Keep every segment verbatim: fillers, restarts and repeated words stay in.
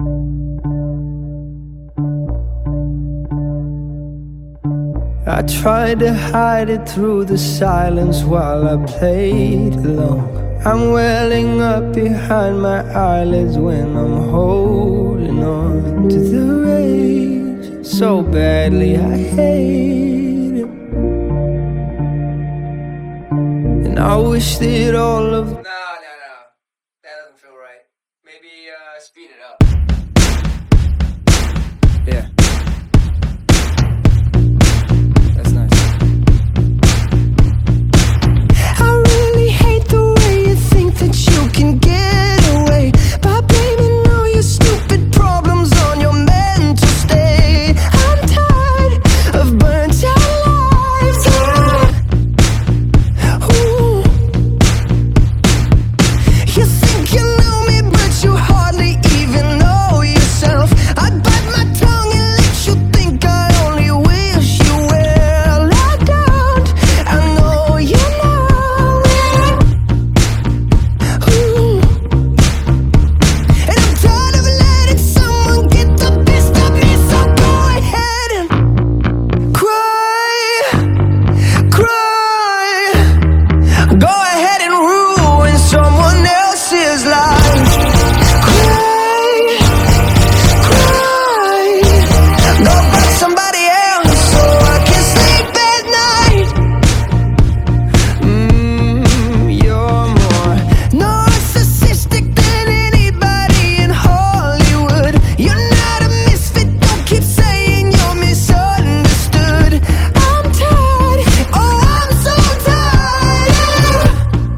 I tried to hide it through the silence while I played along. I'm welling up behind my eyelids when I'm holding on to the rage so badly I hate it. And I wish that all of... No, no, no. That doesn't feel right. Maybe uh, speed it up. Yeah. That's nice. I really hate the way you think that you can get away by blaming all your stupid problems on your mental state. I'm tired of burnt out lives. Ooh. You think you know me, but you hardly even know yourself. I bite my tongue and let you think I only wish you well. I don't, I know you know it. Ooh. And I'm tired of letting someone get the best of me, so go ahead and cry, cry. Go ahead and ruin someone else's life. Cry, cry. Go find somebody else so I can sleep at night. Mmm, you're more narcissistic than anybody in Hollywood. You're not a misfit, don't keep saying you're misunderstood. I'm tired, oh I'm so tired.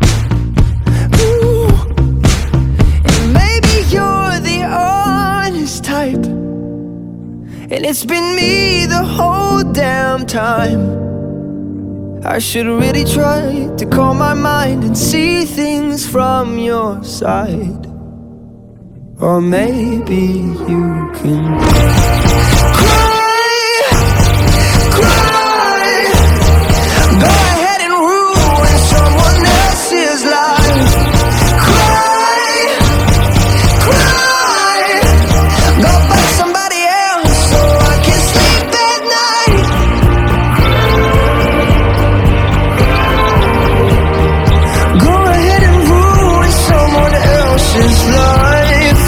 Ooh. And maybe you're the honest type, and it's been me the whole damn time. I should really try to calm my mind and see things from your side. Or maybe you can cry, cry. Go ahead and ruin someone else's life. Cry, cry. Go find somebody else so I can sleep at night. Go ahead and ruin someone else's life.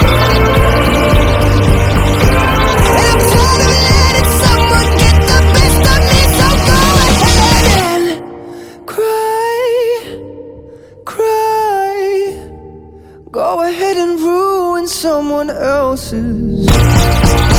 And I'm tired of letting someone get the best of me, so go ahead and cry, cry. Go ahead and ruin someone else's